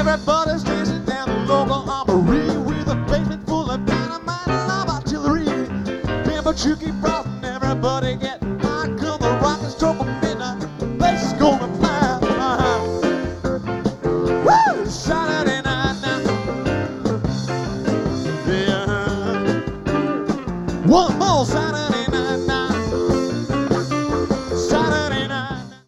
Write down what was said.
Everybody's chasing down the local armory with a basement full of dynamite and love artillery. Remember Chucky Broughton, everybody get high, come the rockets talk midnight, the place is gonna fly. Woo! Saturday night now. Yeah. One more Saturday